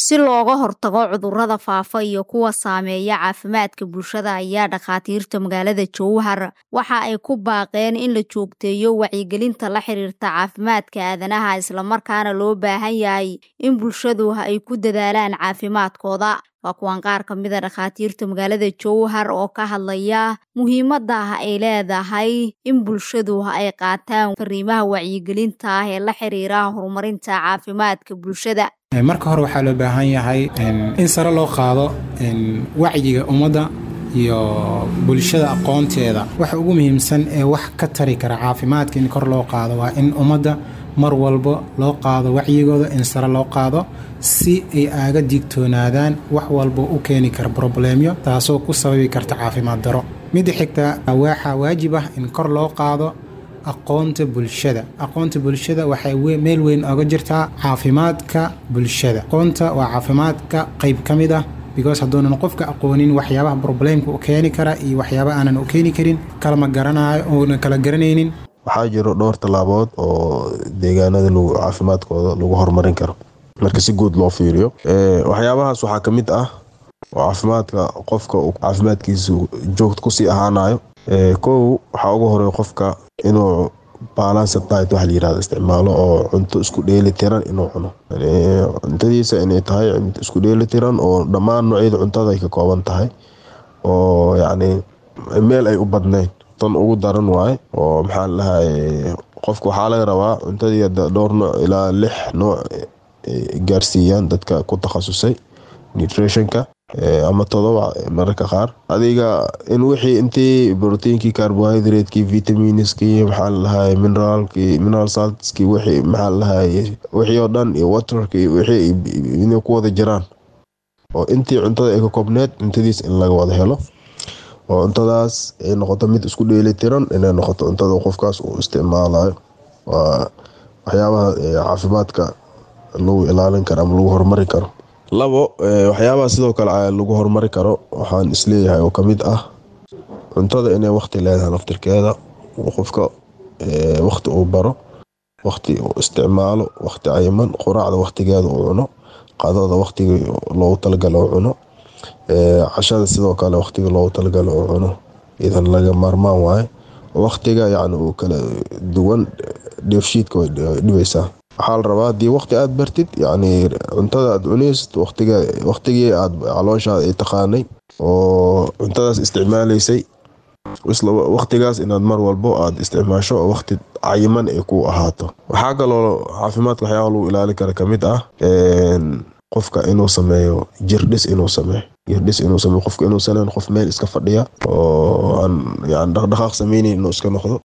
Si looga hortago cudurrada faafa iyo kuwa saameeya caafimaadka bulshada ayaa dhakhaatiirta magaalada Jowhar waxa ay ku baaqeen in la joogteeyo wacyigelinta la xiriirta caafimaadka aadanaha isla markaana loo baahan yahay in bulshadu ay ku dadaalaan caafimaadkooda. Waa kuwan qaar ka mid ah dhakhaatiirta magaalada Jowhar oo ka hadlaya muhiimadda ay leedahay in bulshadu ay qaataan fariimaha wacyigelinta ee la xiriira horumarinta caafimaadka bulshada. marka hore waxaa loo baahan yahay in sare loo qaado wacyiga ummadda iyo bulshada aqoonteeda. waxa ugu muhiimsan ee wax ka tari kara caafimaadka in kor loo qaado waa in ummadda mar walba loo qaado wacyigooda, in sare loo qaado si ay aaga digtoonaadaan wax walba u keeni kara problemyo taasoo ku sababi karta caafimaad daro. midda xigta waxaa waajib ah in kor loo qaado aqoonta bulshada waxay meel weyn uga jirtaa caafimaadka bulshada. aqoonta waa caafimaadka qayb ka mid ah because hadoonan qofka aqoonin waxyaabaha problemka u keeni kara iyo waxyaaba aanan u keeni karin kala garanayo oo kala garanaynin. waxaa jiro dhowr talaabood oo deegaanada caafimaadkooda lagu horumarin karo marka si guud loo fiiriyo. waxyaabahaas waxaa ka mid ah oo caafimaadka qofka uu caafimaadkiisa joogto ku sii ahaanayo. kow waxaa ugu horeeya qofka inuu balanced diet wax la yiraahdo isticmaalo oo cunto isku dheeli tiran inuu cuno. cuntadiisa inay tahay cunto isku dheeli tiran oo dhammaan noocyada cuntada ay ka kooban tahay oo yacni meel ay u badnayn tan ugu daran waaye. oo maxaa la dhahay qofka waxaa laga rabaa cuntadii dhowr nooc ilaa 6 nooc gaarsiiyaan dadka ku takhasusay nutritionka ama 7 mararka qaar. adiga in wixii intii proteinkii, carbohydratekii, vitaminskii, maxaa la dhahay mineral saltskii, wixii maxaa la dhahay wixii oo dhan iyo waterkii wixii inay ku wada jiraan oo intii cuntada ay ka koobneed cuntadiis in laga wada helo oo cuntadaas ay noqoto mid isku dheeli tiran inay noqoto cuntada qofkaas uu isticmaalayo. waa waxyaabaha caafimaadka lagu ilaalin karo ama lagu horumari karo. waxyaabaha sidoo kale lagu horumari karo waxaan isleeyahay oo kamid ah cuntada inay waqti leedahay naftirkeeda. qofka waqti uu baro, waqti uu isticmaalo, waqti cayiman, quraacda waqtigeeda uu cuno, qadada waqtiga loogu talagalay uu cuno, cashada sidoo kale waqtiga loogu talagalay uu cuno. idan laga maarmaan waaye waqtiga yacni uu kala duwan dheefshiidka way dhibaysaa. waxaa la rabaa haddii waqti aad bartid yacni cuntada aad cunaysid waqtigii aad calooshaada ay taqaanay oo cuntadaas isticmaalaysay isla waqtigaas inaad mar walbo aad isticmaasho oo waqti cayiman ay ku ahaato. waxaa kaloo caafimaadka waxyaaba lagu ilaalin kara ka mid ah qofka inuu sameeyo jirdhis inuu sameeyo qofka inuu sameeyo qof meel iska fadhiya oo aan yani dhaqdhaqaaq sameynayn inuu iska noqdo.